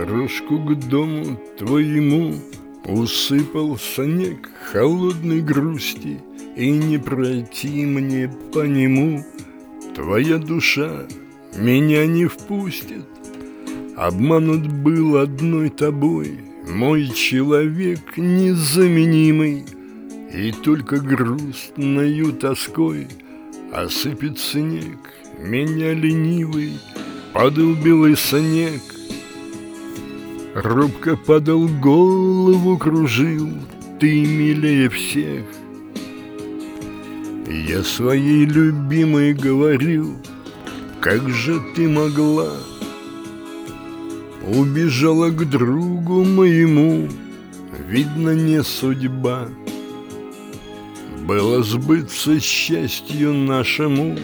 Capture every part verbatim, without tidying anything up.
Дорожку к дому твоему усыпал снег холодной грусти, и не пройти мне по нему. Твоя душа меня не впустит. Обманут был одной тобой мой человек незаменимый, и только грустною тоской осыпет снег меня ленивый. Падал белый снег, робко падал, голову кружил, ты милее всех. Я своей любимой говорил: как же ты могла? Убежала к другу моему, видно, не судьба было сбыться счастью нашему.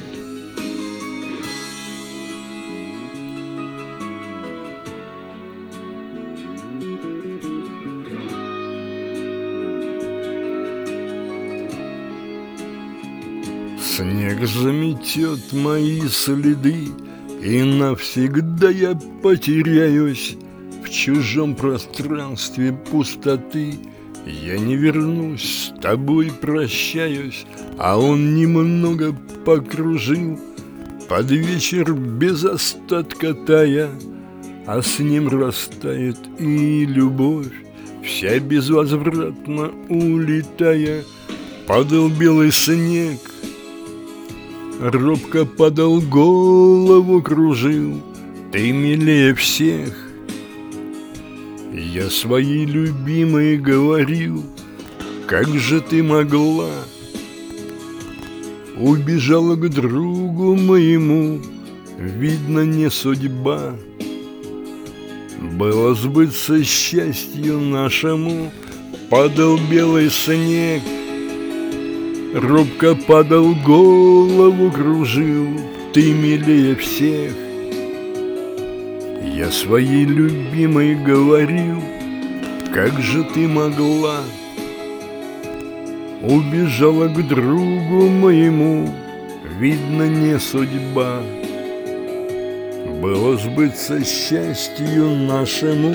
Снег заметет мои следы, и навсегда я потеряюсь в чужом пространстве пустоты. Я не вернусь, с тобой прощаюсь, а он немного покружил под вечер без остатка тая, а с ним растает и любовь, вся безвозвратно улетая. Падал белый снег, робко падал, голову кружил, ты милее всех. Я своей любимой говорил: как же ты могла? Убежала к другу моему, видно, не судьба было сбыться счастью нашему. Падал белый снег, робко падал, голову кружил, ты милее всех. Я своей любимой говорил: как же ты могла? Убежала к другу моему, видно, не судьба было сбыться счастью нашему.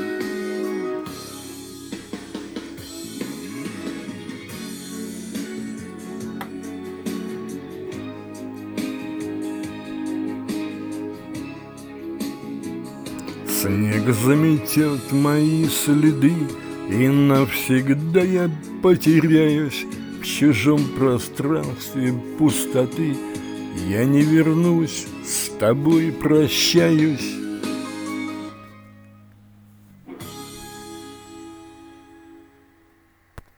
Снег заметет мои следы, и навсегда я потеряюсь в чужом пространстве пустоты. Я не вернусь, с тобой прощаюсь.